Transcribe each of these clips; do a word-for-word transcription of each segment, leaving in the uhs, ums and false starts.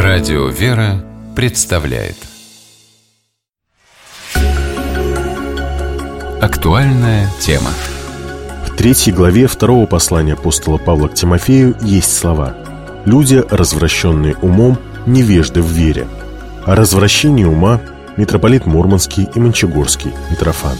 Радио «Вера» представляет актуальная тема. В третьей главе второго послания апостола Павла к Тимофею есть слова: «Люди, развращенные умом, невежды в вере». О развращении ума митрополит Мурманский и Мончегорский Митрофан.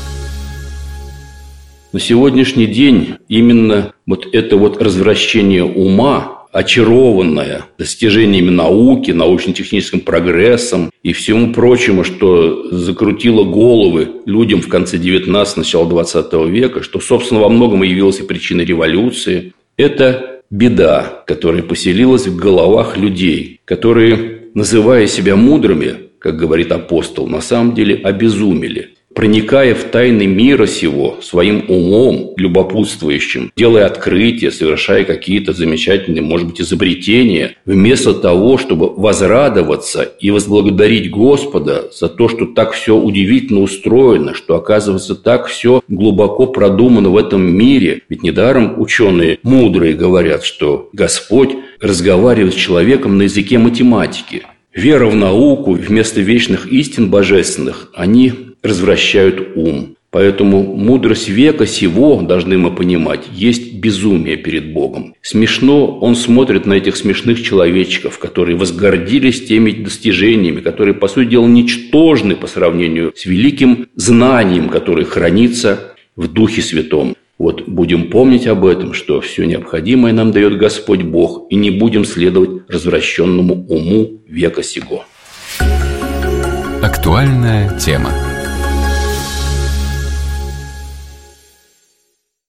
На сегодняшний день именно вот это вот развращение ума, очарованное достижениями науки, научно-техническим прогрессом и всему прочему, что закрутило головы людям в конце девятнадцатого, начало двадцатого века, что, собственно, во многом и явилось и причиной революции, это беда, которая поселилась в головах людей, которые, называя себя мудрыми, как говорит апостол, на самом деле обезумели. Проникая в тайны мира сего своим умом, любопытствующим, делая открытия, совершая какие-то замечательные, может быть, изобретения, вместо того, чтобы возрадоваться и возблагодарить Господа за то, что так все удивительно устроено, что, оказывается, так все глубоко продумано в этом мире. Ведь недаром ученые мудрые говорят, что Господь разговаривает с человеком на языке математики. Вера в науку вместо вечных истин божественных, они развращают ум. Поэтому мудрость века сего, должны мы понимать, есть безумие перед Богом. Смешно он смотрит на этих смешных человечков, которые возгордились теми достижениями, которые, по сути дела, ничтожны по сравнению с великим знанием, которое хранится в Духе Святом. Вот будем помнить об этом, что все необходимое нам дает Господь Бог, и не будем следовать развращенному уму века сего. Актуальная тема.